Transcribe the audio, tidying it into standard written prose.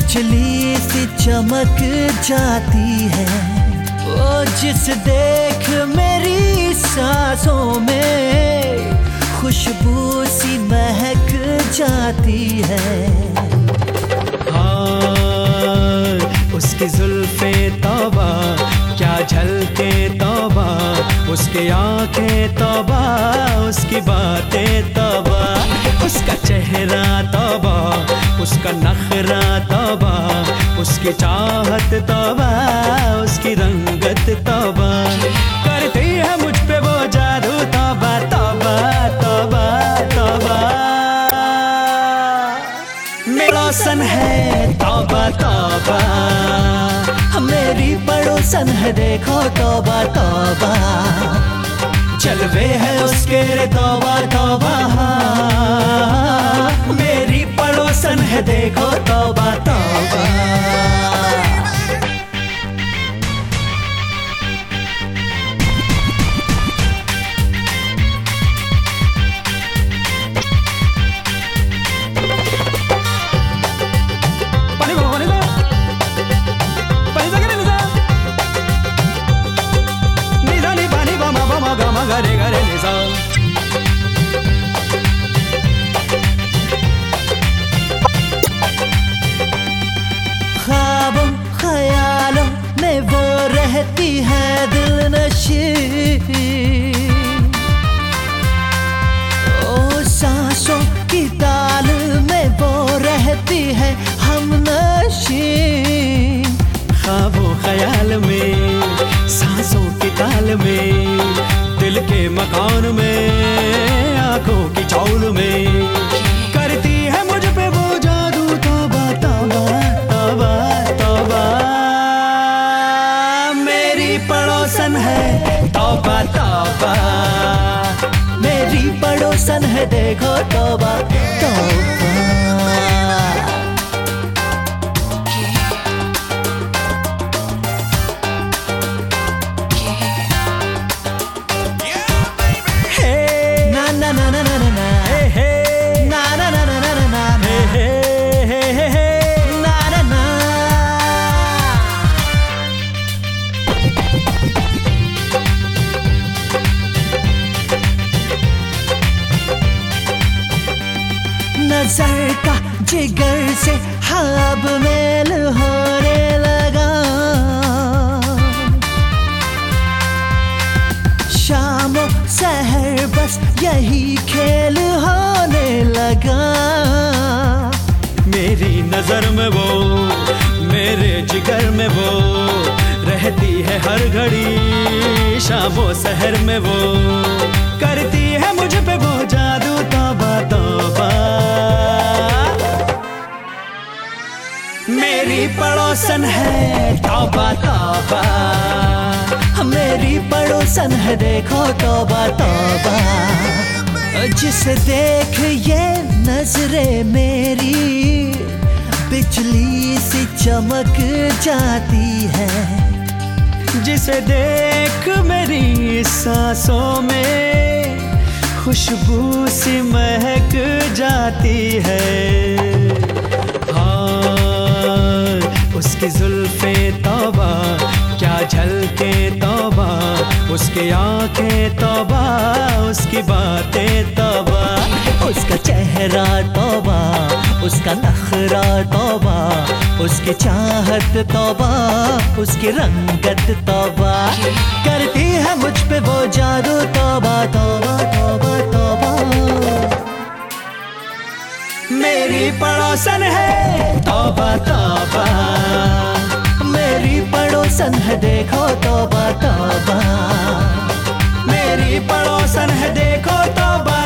बिजली सी चमक जाती है, वो जिस देख मेरी सांसों में खुशबू सी महक जाती है। हाँ, उसकी जुल्फे तौबा क्या झलके तौबा, उसकी आंखें तौबा, उसकी बातें तौबा, उसका चेहरा तौबा, उसका नखरा तौबा, उसकी चाहत तौबा, उसकी रंगत तौबा, करती है मुझ पे वो जादू तौबा तौबा तौबा तौबा। मेरा सन है तौबा तौबा, मेरी पड़ोसन है देखो तौबा तौबा, जलवे है उसके रे तौबा तौबा। मेरी पड़ोसन है देखो तौबा तौबा। गरे गरे निसा ख्वाबों ख्यालों में वो रहती है दिलनशी, ओ सांसों की ताल में वो रहती है हमनशी। ख्वाबों ख्याल में सांसों की ताल में, दिल के मकान में आंखों की चौल में, करती है मुझ पे वो जादू तौबा तौबा तौबा तौबा। मेरी पड़ोसन है तौबा तौबा, मेरी पड़ोसन है देखो तौबा तौबा। नजर का जिगर से ख्वाब मेल होने लगा, शाम सहर बस यही खेल होने लगा। मेरी नजर में वो, मेरे जिगर में वो, रहती है हर घड़ी शामो सहर में वो, करती है मुझ पे वो जादू तौबा तौबा। मेरी पड़ोसन है तौबा तौबा, मेरी पड़ोसन है देखो तौबा तौबा, जिसे देख ये नजरें मेरी बिजली सी चमक जाती है, जिसे देख मेरी सांसों में खुशबू सी महक जाती है। हाँ, उसकी जुल्फे तौबा क्या झलके तौबा, उसकी आंखें तौबा, उसकी बातें तौबा, उसका चेहरा तौबा, उसका नखरा तौबा, उसकी चाहत तौबा, उसकी रंगत तौबा, करती है मुझ पे वो जादू तौबा तौबा तौबा तौबा। मेरी पड़ोसन है तौबा तौबा, मेरी पड़ोसन है देखो तौबा तौबा, मेरी पड़ोसन है देखो तौबा